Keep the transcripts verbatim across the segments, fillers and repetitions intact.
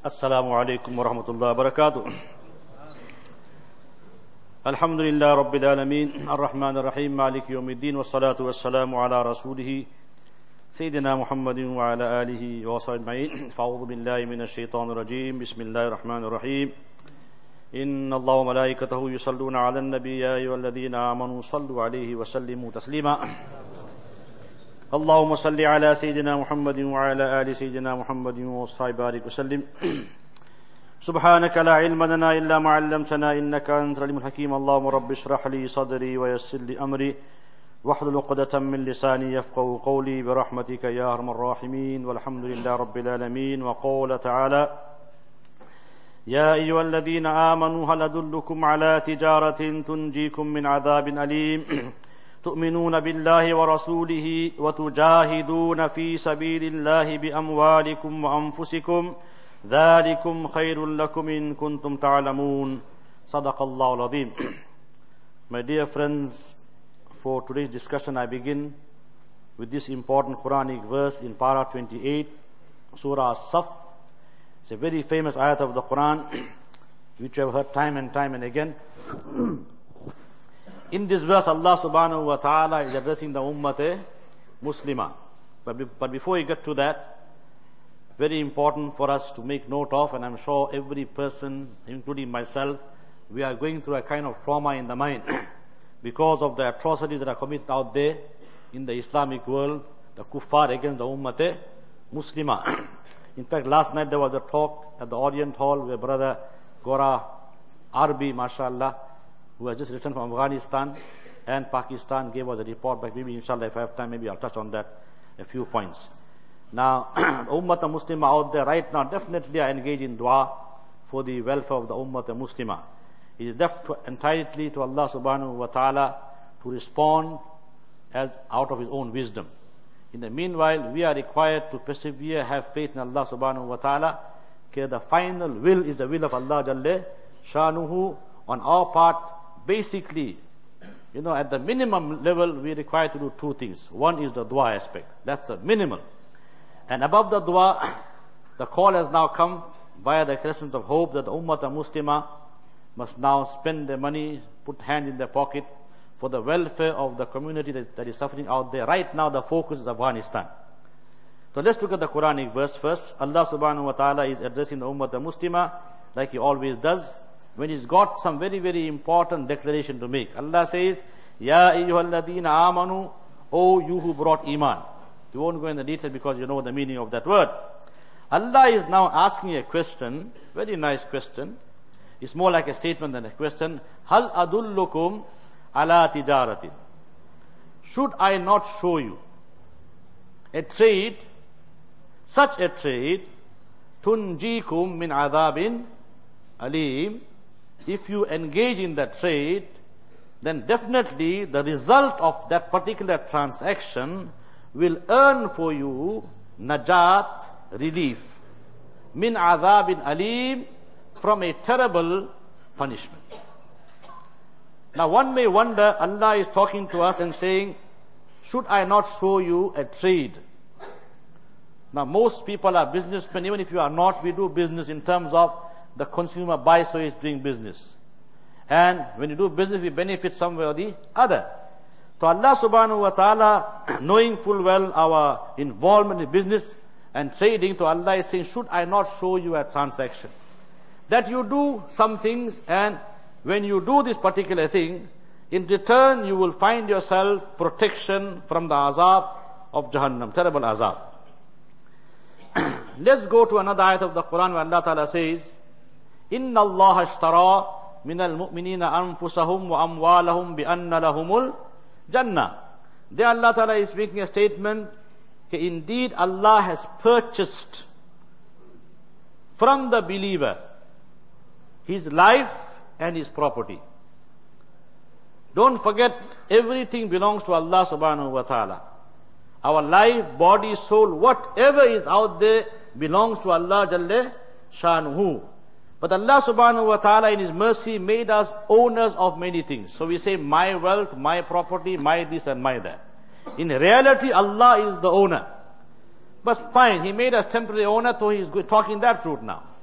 Assalamu alaikum wa rahmatullahi wa barakatuh. Alhamdulillah Rabbil Alameen, Ar-Rahman Ar-Rahim, Maliki Yawmiddin, wa salatu wa salamu ala rasulihi, Sayyidina Muhammadin wa ala alihi wa sahbihi. Fa'udhu billahi minash shaitanir rajim. Bismillahir Rahmanir Rahim. Inna Allah wa malaikatahu yusalluna ala an-nabi ya ayyuhalladhina amanu sallu alayhi wa sallimu taslima. اللهم صل على سيدنا محمد وعلى آل سيدنا محمد وصحبه بارك وسلم. سبحانك لا علم لنا إلا ما علمتنا إنك أنت العليم الحكيم. اللهم رب اشرح لي صدري ويسر لي أمري واحلل عقدة من لساني يفقهوا قولي برحمتك يا أرحم الراحمين. والحمد لله رب العالمين. وقال تعالى: يا أيها الذين آمنوا هل أدلكم على تجارة تنجيكم من عذاب أليم تؤمنون بالله ورسوله وتجاهدون في سبيل الله بأموالكم وأنفسكم ذلكم خير لكم إن كنتم تعلمون. صدق الله العظيم. My dear friends, for today's discussion I begin with this important Quranic verse in Para twenty-eight, Surah As-Saf. It's a very famous ayat of the Quran which we have heard time and time and again. In this verse, Allah subhanahu wa ta'ala is addressing the Ummah Muslimah. But, be, but before we get to that, very important for us to make note of, and I'm sure every person, including myself, we are going through a kind of trauma in the mind because of the atrocities that are committed out there in the Islamic world, the kuffar against the Ummah Muslimah. In fact, last night there was a talk at the Orient Hall where Brother Gora Arbi, mashallah, who has just returned from Afghanistan and Pakistan, gave us a report, but maybe inshallah if I have time, maybe I'll touch on that a few points. Now, Ummah Muslimah out there right now definitely are engaged in dua for the welfare of the Ummah Muslimah. It is left to, entirely to Allah subhanahu wa ta'ala to respond as out of His own wisdom. In the meanwhile, we are required to persevere, have faith in Allah subhanahu wa ta'ala, because the final will is the will of Allah Jalla Shanuhu. On our part, basically, you know, at the minimum level, we are required to do two things. One is the dua aspect. That's the minimal. And above the dua, the call has now come via the crescent of hope that the Ummah Muslimah must now spend their money, put hand in their pocket for the welfare of the community that, that is suffering out there. Right now, the focus is Afghanistan. So let's look at the Quranic verse first. Allah subhanahu wa ta'ala is addressing the Ummah Muslimah like He always does, when He's got some very, very important declaration to make. Allah says, Ya ayyuhalladhina amanu, O you who brought iman. We won't go into detail because you know the meaning of that word. Allah is now asking a question, very nice question. It's more like a statement than a question. Hal adullukum ala tijaratin. Should I not show you a trade, such a trade, tunjikum min adhabin alim. If you engage in that trade, then definitely the result of that particular transaction will earn for you najat, relief, min adhabin alim, from a terrible punishment. Now one may wonder, Allah is talking to us and saying, should I not show you a trade? Now most people are businessmen. Even if you are not, we do business in terms of the consumer buys, so he's doing business. And when you do business, we benefit somewhere or the other. So Allah subhanahu wa ta'ala, knowing full well our involvement in business and trading, to Allah is saying, should I not show you a transaction? That you do some things, and when you do this particular thing, in return you will find yourself protection from the azab of Jahannam, terrible azab. Let's go to another ayat of the Quran where Allah ta'ala says, إِنَّ اللَّهَ اشْتَرَى مِنَ الْمُؤْمِنِينَ أَنفُسَهُمْ وَأَمْوَالَهُمْ بِأَنَّ لَهُمُ الْجَنَّةِ. There Allah Ta'ala is making a statement that indeed Allah has purchased from the believer his life and his property. Don't forget, everything belongs to Allah subhanahu wa ta'ala. Our life, body, soul, whatever is out there belongs to Allah Jalla Shanuhu. But Allah subhanahu wa ta'ala in His mercy made us owners of many things. So we say, my wealth, my property, my this and my that. In reality, Allah is the owner. But fine, He made us temporary owner, so He's talking that route now.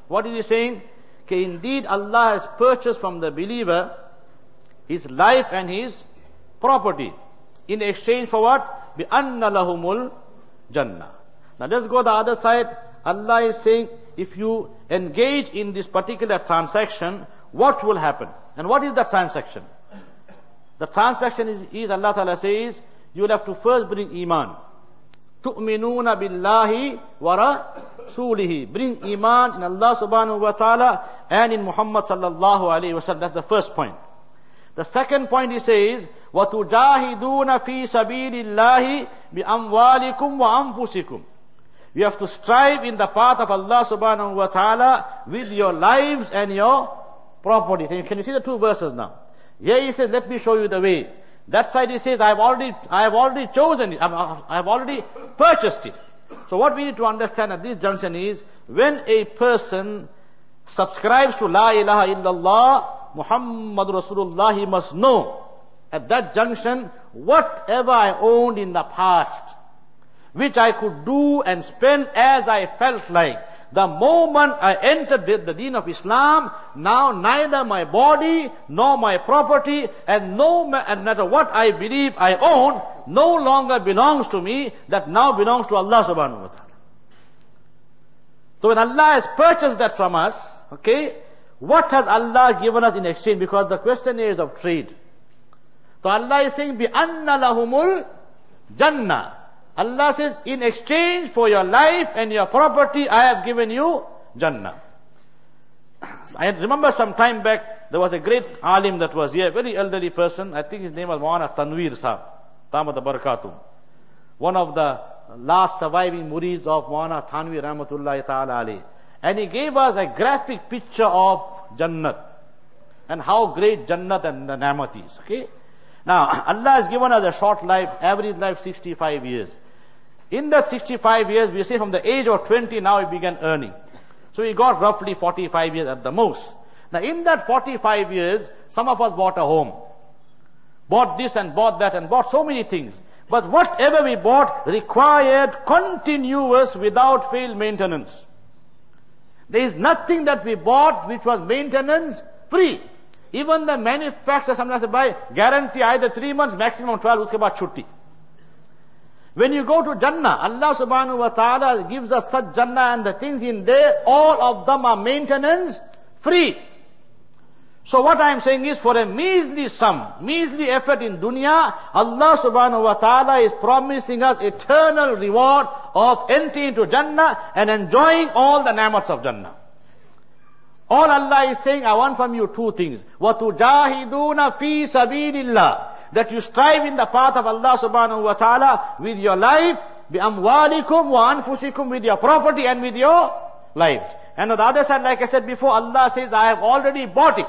What is he saying? Okay, indeed Allah has purchased from the believer his life and his property. In exchange for what? بِأَنَّ لَهُمُ الْجَنَّةِ. Now let's go the other side. Allah is saying, if you engage in this particular transaction, what will happen? And what is the transaction? The transaction is, is Allah Ta'ala says, you will have to first bring Iman. تُؤْمِنُونَ بِاللَّهِ وَرَسُولِهِ. Bring Iman in Allah Subhanahu Wa Ta'ala and in Muhammad Sallallahu Alaihi Wasallam. That's the first point. The second point he says, وَتُجَاهِدُونَ فِي سَبِيلِ اللَّهِ بِأَمْوَالِكُمْ وَأَنفُسِكُمْ. You have to strive in the path of Allah Subhanahu Wa Ta'ala with your lives and your property. Can you see the two verses now? Here he says, let me show you the way. That side he says, I have already, I have already chosen it. I have already purchased it. So what we need to understand at this junction is, when a person subscribes to La ilaha illallah, Muhammad Rasulullah, he must know at that junction, whatever I owned in the past, which I could do and spend as I felt like, the moment I entered the, the deen of Islam, now neither my body nor my property and no and matter what I believe I own no longer belongs to me, that now belongs to Allah Subhanahu Wa Ta'ala. So when Allah has purchased that from us, okay, what has Allah given us in exchange? Because the question is of trade. So Allah is saying, بِأَنَّ لَهُمُ الْجَنَّةِ. Allah says, in exchange for your life and your property, I have given you Jannah. I remember some time back, there was a great alim that was here, a very elderly person. I think his name was Maulana Tanveer Sahib, Damat Barakatuh. One of the last surviving murids of Maulana Tanveer Rahmatullahi Ta'ala alayhi. And he gave us a graphic picture of Jannat and how great Jannat and the Namat is. Okay? Now, Allah has given us a short life, average life sixty-five years. In that sixty-five years, we say from the age of twenty, now he began earning. So he got roughly forty-five years at the most. Now in that forty-five years, some of us bought a home. Bought this and bought that and bought so many things. But whatever we bought required continuous, without fail maintenance. There is nothing that we bought which was maintenance free. Even the manufacturer sometimes they buy, guarantee either three months, maximum twelve, uske baad chutti. When you go to Jannah, Allah Subhanahu Wa Ta'ala gives us such Jannah, and the things in there, all of them are maintenance free. So what I am saying is, for a measly sum, measly effort in dunya, Allah Subhanahu Wa Ta'ala is promising us eternal reward of entering into Jannah and enjoying all the namats of Jannah. All Allah is saying, I want from you two things. وَتُجَاهِدُونَ فِي سَبِيلِ اللَّهِ. That you strive in the path of Allah Subhanahu Wa Ta'ala with your life, بِأَمْوَالِكُمْ وَأَنفُسِكُمْ, with your property and with your lives. And on the other side, like I said before, Allah says, I have already bought it.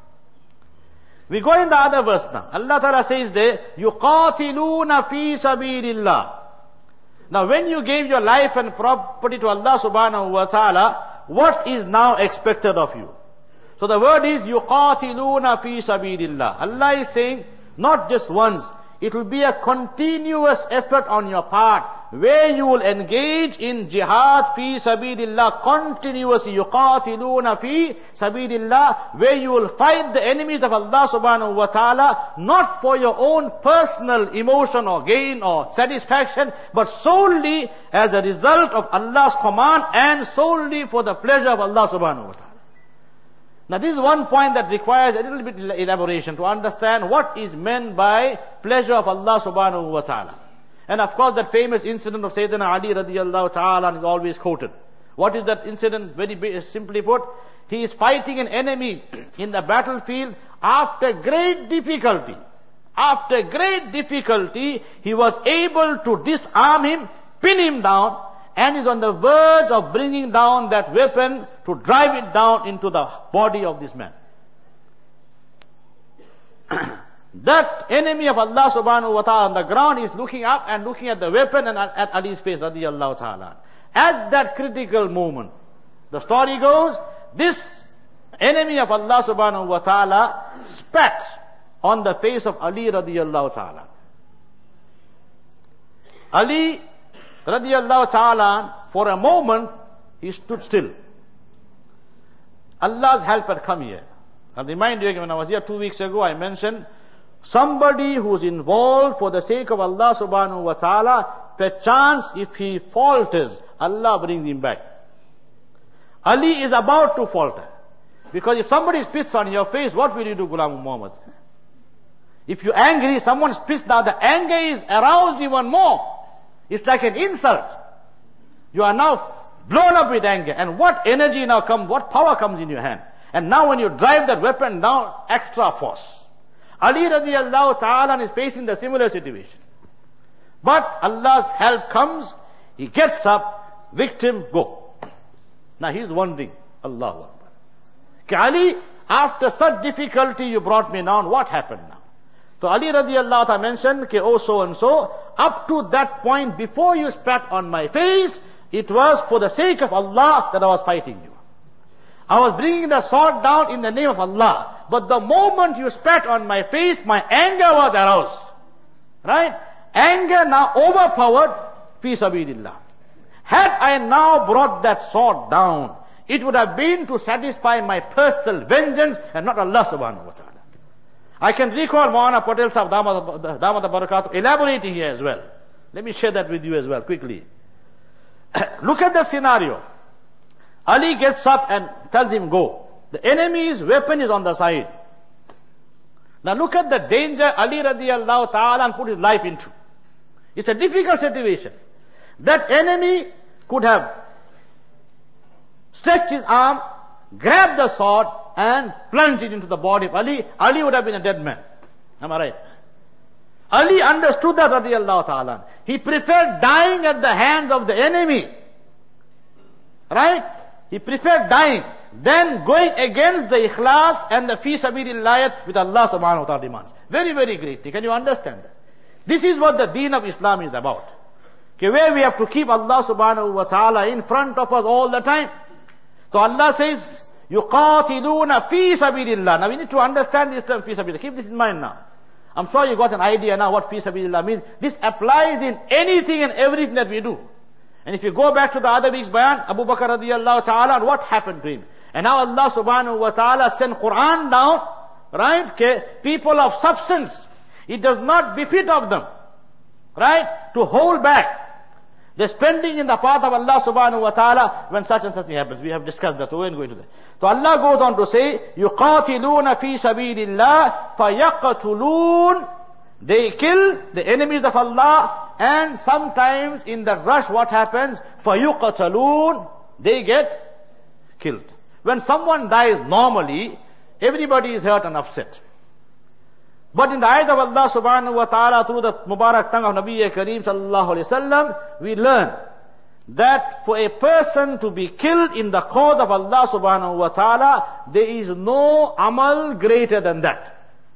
We go in the other verse now. Allah Ta'ala says there, يُقَاتِلُونَ فِي سَبِيلِ اللَّهِ. Now when you gave your life and property to Allah Subhanahu Wa Ta'ala, what is now expected of you? So the word is يُقَاتِلُونَ فِي سَبِيلِ اللَّهِ. Allah is saying, not just once, it will be a continuous effort on your part, where you will engage in jihad fi sabidillah, continuously, yuqatiluna fi sabidillah, where you will fight the enemies of Allah Subhanahu Wa Ta'ala, not for your own personal emotion or gain or satisfaction, but solely as a result of Allah's command and solely for the pleasure of Allah Subhanahu Wa Ta'ala. Now this is one point that requires a little bit elaboration to understand what is meant by pleasure of Allah Subhanahu Wa Ta'ala. And of course that famous incident of Sayyidina Ali radiallahu ta'ala is always quoted. What is that incident? Very simply put, he is fighting an enemy in the battlefield after great difficulty. After great difficulty, he was able to disarm him, pin him down, and is on the verge of bringing down that weapon to drive it down into the body of this man. That enemy of Allah Subhanahu Wa Ta'ala on the ground is looking up and looking at the weapon and at Ali's face radiyallahu ta'ala. At that critical moment, the story goes, this enemy of Allah Subhanahu Wa Ta'ala spat on the face of Ali radiyallahu ta'ala. Ali radiyallahu ta'ala, for a moment, he stood still. Allah's help had come here. I'll remind you again, when I was here two weeks ago, I mentioned somebody who's involved for the sake of Allah subhanahu wa ta'ala, perchance if he falters, Allah brings him back. Ali is about to falter. Because if somebody spits on your face, what will you do, Ghulam Muhammad? If you're angry, someone spits, now the anger is aroused even more. It's like an insult. You are now blown up with anger. And what energy now comes, what power comes in your hand? And now when you drive that weapon down, extra force. Ali radiallahu ta'ala is facing the similar situation. But Allah's help comes, he gets up, victim, go. Now he's wondering, Allahu Akbar. Okay, Ali, after such difficulty you brought me down, what happened now? So Ali radiallahu ta'ala mentioned, okay, oh so and so, up to that point, before you spat on my face, it was for the sake of Allah that I was fighting you. I was bringing the sword down in the name of Allah. But the moment you spat on my face, my anger was aroused. Right? Anger now overpowered fi sabilillah. Had I now brought that sword down, it would have been to satisfy my personal vengeance and not Allah subhanahu wa ta'ala. I can recall Maulana Patel Sahib Damat Barakatuh elaborating here as well. Let me share that with you as well quickly. Look at the scenario. Ali gets up and tells him go. The enemy's weapon is on the side. Now look at the danger Ali radiallahu ta'ala put his life into. It's a difficult situation. That enemy could have stretched his arm, grabbed the sword and plunged it into the body of Ali. Ali would have been a dead man. Am I right? Ali understood that radiallahu ta'ala. He preferred dying at the hands of the enemy. Right? He preferred dying than going against the ikhlas and the fi sabilillah with Allah subhanahu wa ta'ala demands. Very, very great thing. Can you understand that? This is what the deen of Islam is about. Okay, where we have to keep Allah subhanahu wa ta'ala in front of us all the time. So Allah says, yuqatiluna fi sabilillah. Now we need to understand this term fi sabilillah. Keep this in mind now. I'm sure you got an idea now what fi sabilillah means. This applies in anything and everything that we do. And if you go back to the other week's bayan, Abu Bakr radiallahu ta'ala, what happened to him? And now Allah subhanahu wa ta'ala sent Quran down, right? Okay, people of substance. It does not befit of them, right? To hold back. They're spending in the path of Allah subhanahu wa ta'ala when such and such thing happens. We have discussed that, so we won't go into that. So Allah goes on to say, يُقَاتِلُونَ فِي سَبِيلِ اللَّهِ فَيَقْتُلُونَ. They kill the enemies of Allah, and sometimes in the rush what happens? فَيُقَتَلُونَ. They get killed. When someone dies normally, everybody is hurt and upset. But in the eyes of Allah subhanahu wa ta'ala, through the Mubarak tongue of Nabi Kareem sallallahu alayhi wa sallam, we learn that for a person to be killed in the cause of Allah subhanahu wa ta'ala, there is no amal greater than that.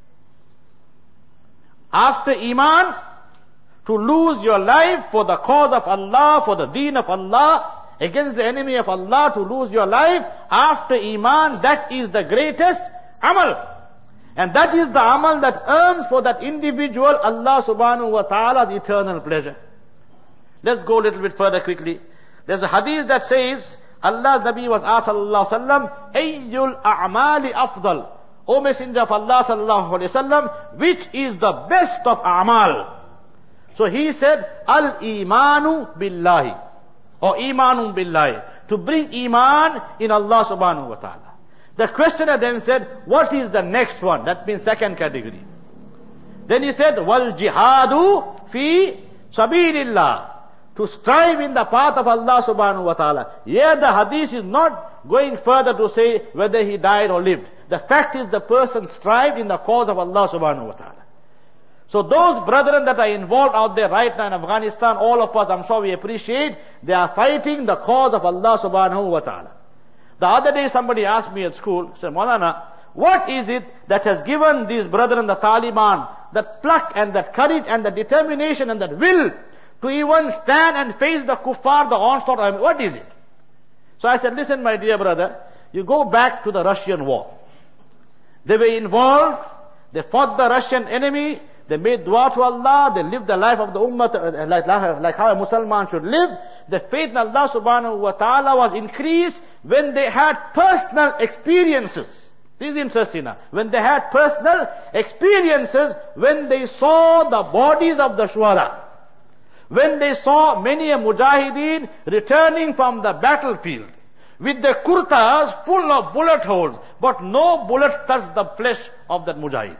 After Iman, to lose your life for the cause of Allah, for the deen of Allah, against the enemy of Allah, to lose your life, after Iman, that is the greatest amal. And that is the amal that earns for that individual Allah subhanahu wa ta'ala's eternal pleasure. Let's go a little bit further quickly. There's a hadith that says, Allah's Nabi was asked sallallahu alayhi wa sallam, Ayyul a'mali afdal. O Messenger of Allah sallallahu alayhi wa sallam, which is the best of a'mal? So he said, Al-imanu billahi. Or imanun billahi. To bring iman in Allah subhanahu wa ta'ala. The questioner then said, what is the next one? That means second category. Then he said, wal jihadu fi sabilillah. To strive in the path of Allah subhanahu wa ta'ala. Here the hadith is not going further to say whether he died or lived. The fact is the person strived in the cause of Allah subhanahu wa ta'ala. So those brethren that are involved out there right now in Afghanistan, all of us, I'm sure we appreciate, they are fighting the cause of Allah subhanahu wa ta'ala. The other day somebody asked me at school, said, Maulana, what is it that has given these brethren, the Taliban, that pluck and that courage and that determination and that will to even stand and face the kuffar, the onslaught? I mean, what is it? So I said, listen my dear brother, you go back to the Russian war. They were involved, they fought the Russian enemy, they made dua to Allah, they lived the life of the ummah like, like, like how a Muslim should live. The faith in Allah subhanahu wa ta'ala was increased when they had personal experiences. This is interesting now. When they had personal experiences, when they saw the bodies of the shuhada, when they saw many a mujahideen returning from the battlefield with the kurtas full of bullet holes, but no bullet touched the flesh of that mujahid.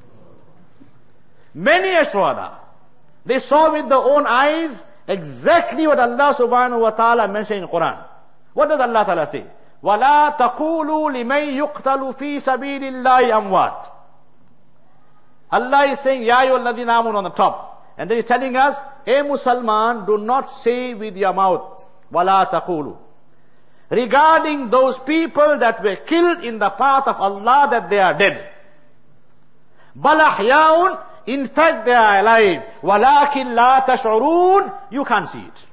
Many a shuhada, they saw with their own eyes exactly what Allah subhanahu wa ta'ala mentioned in Quran. What does Allah ta'ala say? وَلَا تَقُولُوا لِمَنْ يُقْتَلُ فِي سَبِيلِ اللَّهِ أَمْوَاتٍ. Allah is saying, Ya ayyuhalladhina amanu on the top. And then He's telling us, A Musalman, do not say with your mouth, وَلَا تَقُولُوا. Regarding those people that were killed in the path of Allah, that they are dead. بَلْ أَحْيَاءٌ. In fact, they are alive. وَلَكِنْ لَا تَشْعُرُونَ. You can't see it.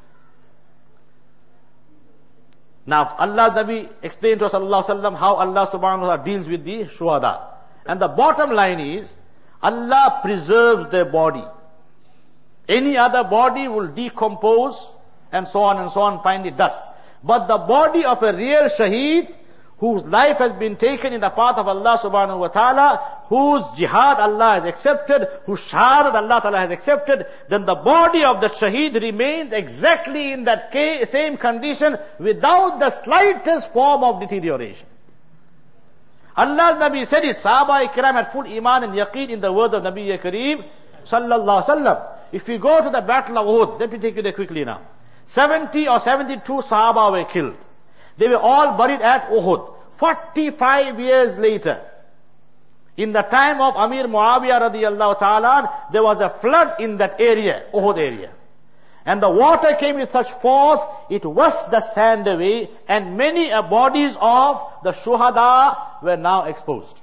Now, Allah Nabi explained to us sallallahu alaihi wasallam how Allah subhanahu wa ta'ala deals with the shuhada. And the bottom line is, Allah preserves their body. Any other body will decompose and so on and so on, finally dust. But the body of a real shaheed, whose life has been taken in the path of Allah subhanahu wa ta'ala, whose jihad Allah has accepted, whose shahadat Allah ta'ala has accepted, then the body of the shaheed remains exactly in that same condition without the slightest form of deterioration. Allah Nabi said it, Sahaba Ikram had full iman and yaqeen in the words of Nabi Kareem sallallahu alaihi wasallam. If we go to the battle of Uhud, let me take you there quickly now. seventy or seventy-two Sahaba were killed. They were all buried at Uhud. forty-five years later, in the time of Amir Muawiyah radiyallahu ta'ala, there was a flood in that area, Uhud area. And the water came with such force, it washed the sand away, and many uh, bodies of the shuhada were now exposed.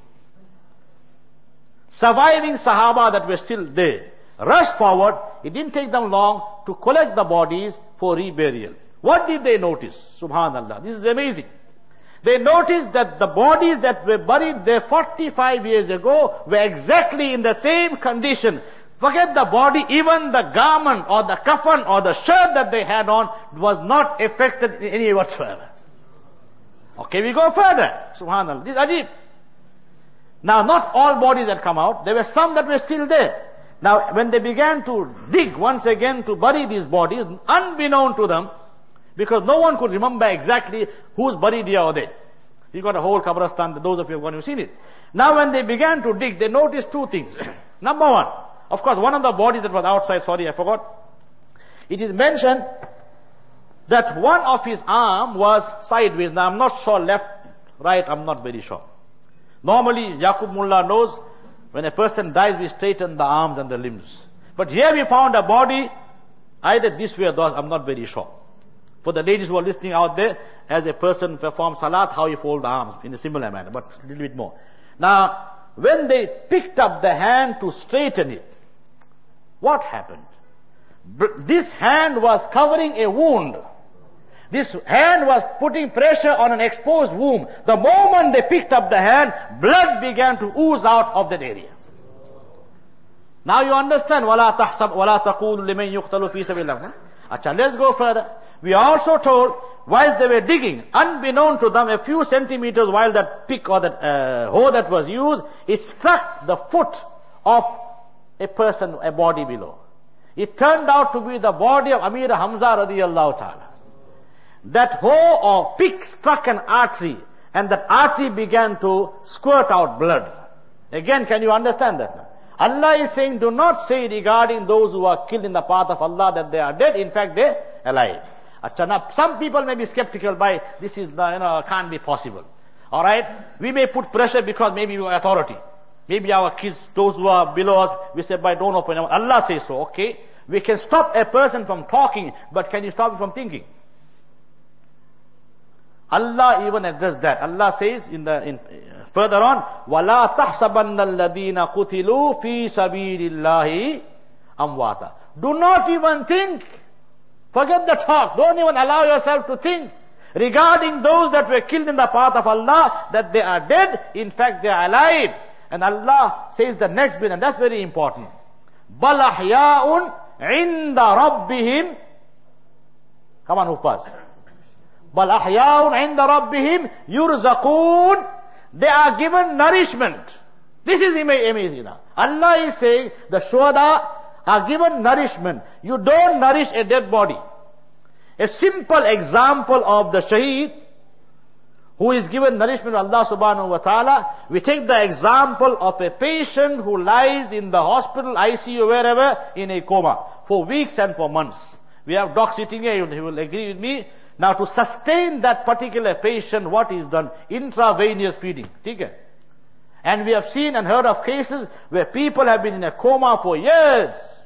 Surviving Sahaba that were still there rushed forward. It didn't take them long to collect the bodies for reburial. What did they notice? Subhanallah. This is amazing. They noticed that the bodies that were buried there forty-five years ago were exactly in the same condition. Forget the body, even the garment or the kafan or the shirt that they had on was not affected in any whatsoever. Okay, we go further. Subhanallah. This is ajib. Now, not all bodies had come out. There were some that were still there. Now, when they began to dig once again to bury these bodies, unbeknown to them, because no one could remember exactly who's buried here or there. You got a whole Qabristan, those of you who have seen it. Now when they began to dig, they noticed two things. Number one, of course, one of the bodies that was outside, sorry, I forgot. It is mentioned that one of his arm was sideways. Now I'm not sure left, right, I'm not very sure. Normally, Yaqub Mullah knows when a person dies, we straighten the arms and the limbs. But here we found a body, either this way or that, I'm not very sure. For the ladies who are listening out there, as a person performs salat, how you fold the arms in a similar manner, but a little bit more. Now, when they picked up the hand to straighten it, what happened? This hand was covering a wound. This hand was putting pressure on an exposed wound. The moment they picked up the hand, blood began to ooze out of that area. Now you understand, وَلَا تَحْسَبْ وَلَا تَقُولُ لِمَنْ يُقْتَلُ فِي سَبِيلِ اللَّهِ. Achha, let's go further. We are also told, while they were digging, unbeknown to them, a few centimeters while that pick or that uh, hoe that was used, it struck the foot of a person, a body below. It turned out to be the body of Amir Hamza radiyallahu ta'ala. That hoe or pick struck an artery, and that artery began to squirt out blood. Again, can you understand that now? Allah is saying, do not say regarding those who are killed in the path of Allah that they are dead. In fact, they are alive. Now, some people may be skeptical by, this is, the, you know, can't be possible. Alright? We may put pressure because maybe we are authority. Maybe our kids, those who are below us, we say, by don't open. Allah says so, okay? We can stop a person from talking, but can you stop him from thinking? Allah even addressed that. Allah says in the in, uh, further on, وَلَا تَحْسَبَنَّ الَّذِينَ قُتِلُوا فِي سَبِيلِ اللَّهِ أَمْوَاتًا. Do not even think. Forget the talk. Don't even allow yourself to think regarding those that were killed in the path of Allah, that they are dead. In fact, they are alive. And Allah says the next bit, and that's very important. Bal ahya'un inda rabbihim. Come on, Uffaz. Bal ahya'un inda rabbihim yurzaqoon. They are given nourishment. This is amazing now. Allah is saying the shuhada are given nourishment. You don't nourish a dead body. A simple example of the shaheed who is given nourishment of Allah subhanahu wa ta'ala. We take the example of a patient who lies in the hospital, I C U, wherever, in a coma for weeks and for months. We have doc sitting here, he will agree with me. Now to sustain that particular patient, what is done? Intravenous feeding. Okay? And we have seen and heard of cases where people have been in a coma for years.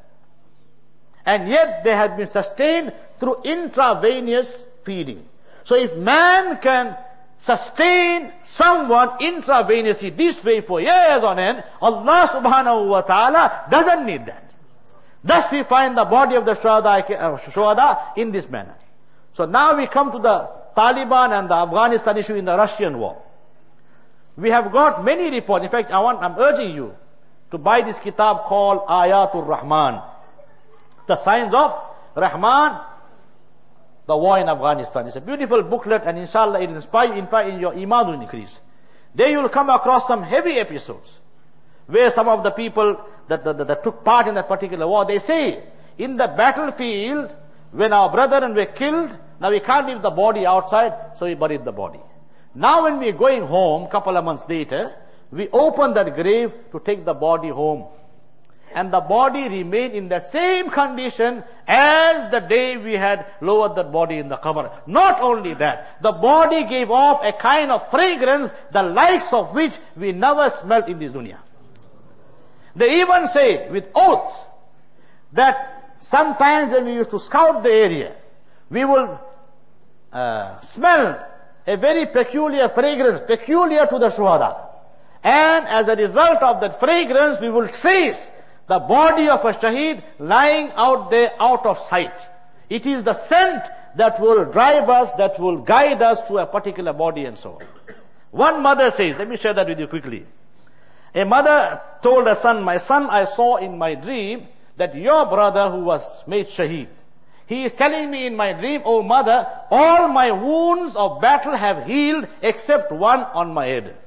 And yet they have been sustained through intravenous feeding. So if man can sustain someone intravenously this way for years on end, Allah subhanahu wa ta'ala doesn't need that. Thus we find the body of the shuhada, uh, shuhada in this manner. So now we come to the Taliban and the Afghanistan issue in the Russian war. We have got many reports. In fact, I want, I'm urging you to buy this kitab called Ayatul Rahman. The signs of Rahman, the war in Afghanistan. It's a beautiful booklet, and inshallah it will inspire you, in fact, in your iman will increase. There you will come across some heavy episodes, where some of the people that, that, that, that took part in that particular war, they say, in the battlefield, when our brethren were killed, now we can't leave the body outside, so we buried the body. Now when we are going home, couple of months later, we open that grave to take the body home. And the body remained in the same condition as the day we had lowered the body in the qabr. Not only that, the body gave off a kind of fragrance, the likes of which we never smelt in this dunya. They even say with oath that sometimes when we used to scout the area, we will uh, smell a very peculiar fragrance, peculiar to the shuhada. And as a result of that fragrance, we will trace the body of a shaheed lying out there out of sight. It is the scent that will drive us, that will guide us to a particular body and so on. One mother says, let me share that with you quickly. A mother told her son, my son, I saw in my dream that your brother who was made shaheed, he is telling me in my dream, oh mother, all my wounds of battle have healed except one on my head.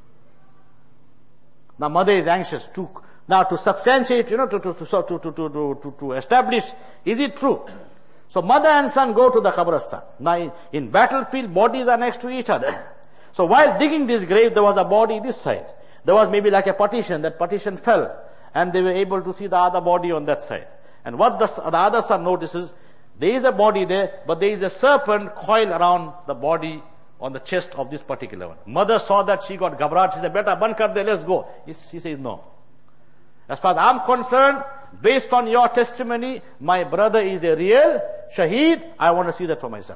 Now mother is anxious to Now to substantiate, you know, to, to, to, to, to, to, to, to establish, is it true? So mother and son go to the Qabristan. Now in battlefield, bodies are next to each other. So while digging this grave, there was a body this side. There was maybe like a partition, that partition fell. And they were able to see the other body on that side. And what the, the other son notices, there is a body there, but there is a serpent coiled around the body on the chest of this particular one. Mother saw that, she got ghabrat, she said, beta, ban kar de, let's go. He, he says, no. As far as I'm concerned, based on your testimony, my brother is a real shaheed. I want to see that for myself.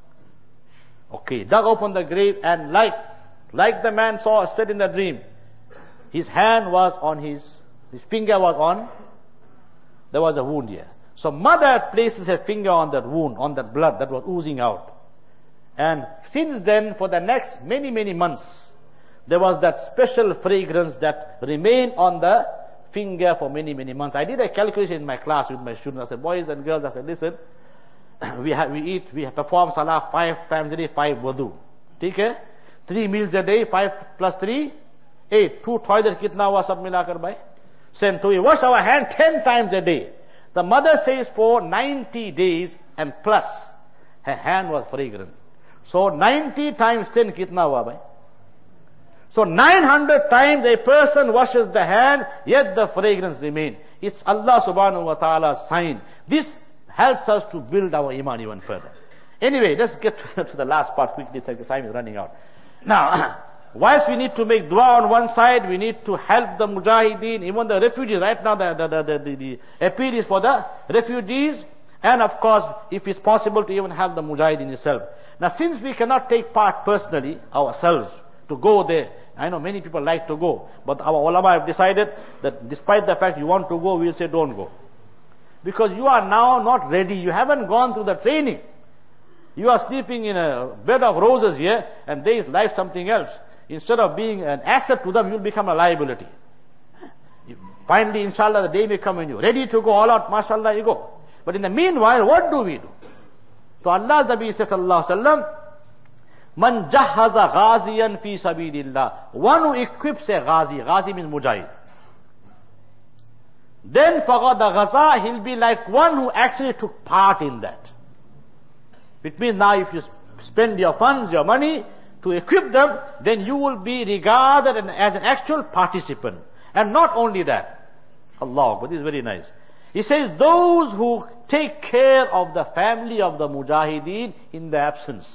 Okay, dug open the grave, and like, like the man saw, said in the dream, his hand was on his, his finger was on, there was a wound here. So mother places her finger on that wound, on that blood that was oozing out. And since then, for the next many, many months, there was that special fragrance that remained on the finger for many, many months. I did a calculation in my class with my students. I said, boys and girls, I said, listen, we have, we eat, we perform salah five times a day, five wudu. Okay? Three meals a day, five plus three, eight. Two toilet kitna hua sab milakar bhai? Same. So we wash our hand ten times a day. The mother says for ninety days and plus, her hand was fragrant. So ninety times ten kitna hua bhai? So nine hundred times a person washes the hand, yet the fragrance remains. It's Allah subhanahu wa ta'ala's sign. This helps us to build our iman even further. Anyway, let's get to the last part quickly, the time is running out. Now, whilst we need to make dua on one side, we need to help the mujahideen, even the refugees. Right now the, the, the, the, the appeal is for the refugees, and of course, if it's possible to even help the mujahideen itself. Now since we cannot take part personally, ourselves, to go there, I know many people like to go, but our ulama have decided that despite the fact you want to go, we'll say don't go. Because you are now not ready, you haven't gone through the training. You are sleeping in a bed of roses here, and there is life something else. Instead of being an asset to them, you'll become a liability. Finally, inshallah, the day may come when you're ready to go all out, mashallah, you go. But in the meanwhile, what do we do? So Allah's Nabi says, sallallahu alaihi wasallam, Man jahaza ghaziyan fi sabidillah. One who equips a ghazi. Ghazi means mujahid. Then faqad ghaza, he'll be like one who actually took part in that. It means now if you spend your funds, your money to equip them, then you will be regarded as an actual participant. And not only that, Allah, but this is very nice. He says, those who take care of the family of the mujahideen in the absence.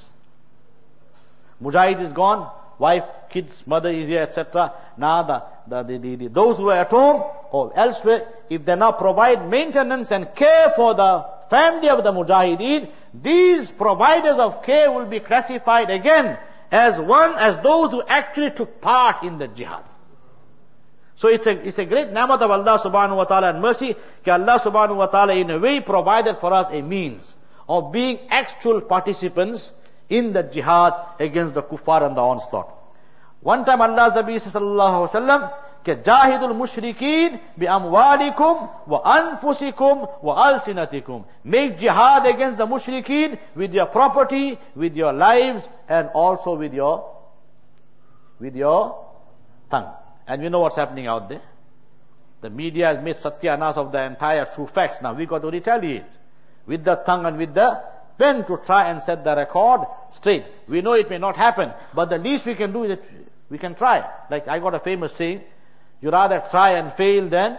Mujahid is gone, wife, kids, mother is here, et cetera. Now the, the, the, the, the, those who are at home or elsewhere, if they now provide maintenance and care for the family of the mujahideen, these providers of care will be classified again as one, as those who actually took part in the jihad. So it's a, it's a great ni'mat of Allah subhanahu wa ta'ala and mercy, that Allah subhanahu wa ta'ala in a way provided for us a means of being actual participants in the jihad against the kuffar and the onslaught. One time Allah's Nabi sallallahu alaihi wasallam, ke jahidul mushrikeen bi amwalikum wa anfusikum wa alsinatikum. Make jihad against the mushrikeen with your property, with your lives, and also with your, with your tongue. And we know what's happening out there. The media has made satyanas of the entire true facts. Now we got to retaliate with the tongue and with the pen to try and set the record straight. We know it may not happen, but the least we can do is that we can try. Like I got a famous saying, you rather try and fail than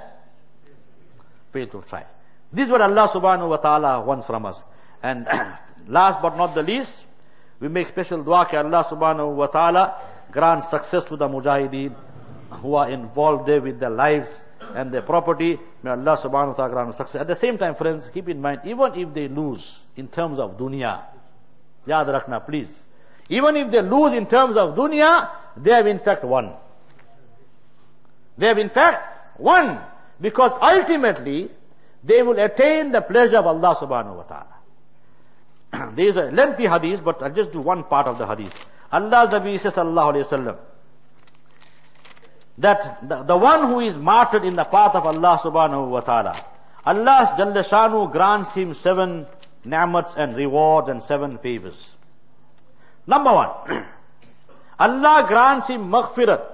fail to try. This is what Allah subhanahu wa ta'ala wants from us. And last but not the least, we make special dua that Allah subhanahu wa ta'ala grant success to the mujahideen who are involved there with their lives and their property. May Allah subhanahu wa ta'ala grant success. At the same time, friends, keep in mind, even if they lose in terms of dunya, yaad rakhna, please. Even if they lose in terms of dunya, they have in fact won. They have in fact won. Because ultimately, they will attain the pleasure of Allah subhanahu wa ta'ala. There is a lengthy hadith, but I'll just do one part of the hadith. Allah's Nabi says, sallallahu alayhi wa sallam, that the, the one who is martyred in the path of Allah subhanahu wa ta'ala, Allah Jalla Shanu grants him seven ni'mats and rewards and seven favors. Number one, Allah grants him maghfirat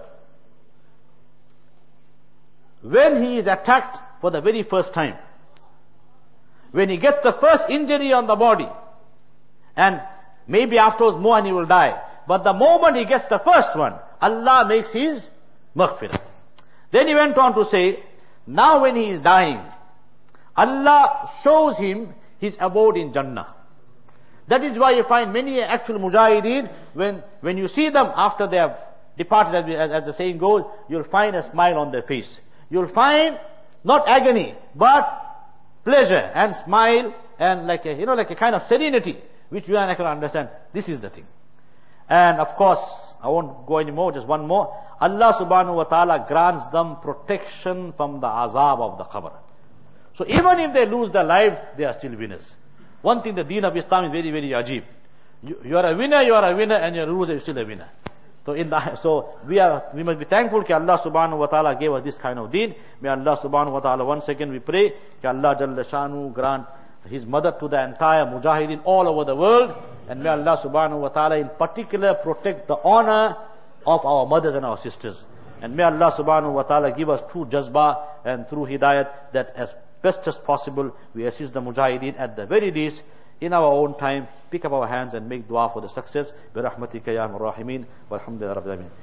when he is attacked for the very first time. When he gets the first injury on the body, and maybe afterwards more and he will die. But the moment he gets the first one, Allah makes his maghfirah. Then he went on to say, now when he is dying, Allah shows him his abode in Jannah. That is why you find many actual mujahideen, when, when you see them after they have departed, as, we, as, as the saying goes, you'll find a smile on their face. You'll find not agony, but pleasure and smile and like a, you know, like a kind of serenity, which we are not going to understand. This is the thing. And of course, I won't go any more, just one more. Allah subhanahu wa ta'ala grants them protection from the azab of the qabr. So even if they lose their life, they are still winners. One thing, the deen of Islam is very, very ajib. You, you are a winner, you are a winner, and you're a loser, you're still a winner. So in the, so we are, we must be thankful that Allah subhanahu wa ta'ala gave us this kind of deen. May Allah subhanahu wa ta'ala, once again we pray, that Allah Jalla Shanu grant His mother to the entire mujahideen all over the world. And may Allah subhanahu wa ta'ala in particular protect the honor of our mothers and our sisters. And may Allah subhanahu wa ta'ala give us true jazba and through hidayat, that as best as possible we assist the mujahideen at the very least in our own time, pick up our hands and make dua for the success. Bi rahmatika ya arhamar rahimin, walhamdulillahi rabbil alamin.